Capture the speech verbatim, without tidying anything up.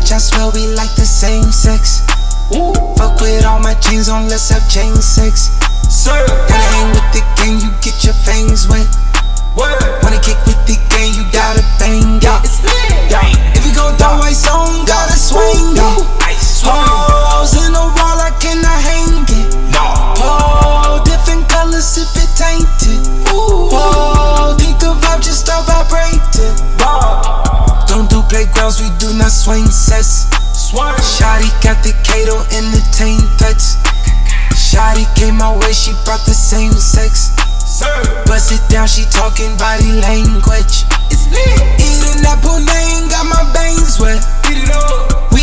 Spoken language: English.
bitch, I swear we like the same sex. Ooh. Fuck with all my chains on, let's have chain sex. Sir, gotta hang with the gang, you get your fangs wet. Word. Wanna kick with the gang, you gotta bang it. Yeah. Yeah. If you gon' throw ice on, gotta swing it. Hoes in the wall, I cannot hang it. Oh, different colors, sip it tainted. Oh, think the vibe just start vibrating. Don't do playgrounds, we do not swing sets. Shawty got the Kato entertain threats. Shawty came my way, she brought the same sex. Bust it down, she talking body language. It's lit. Eating that pudding, got my veins wet.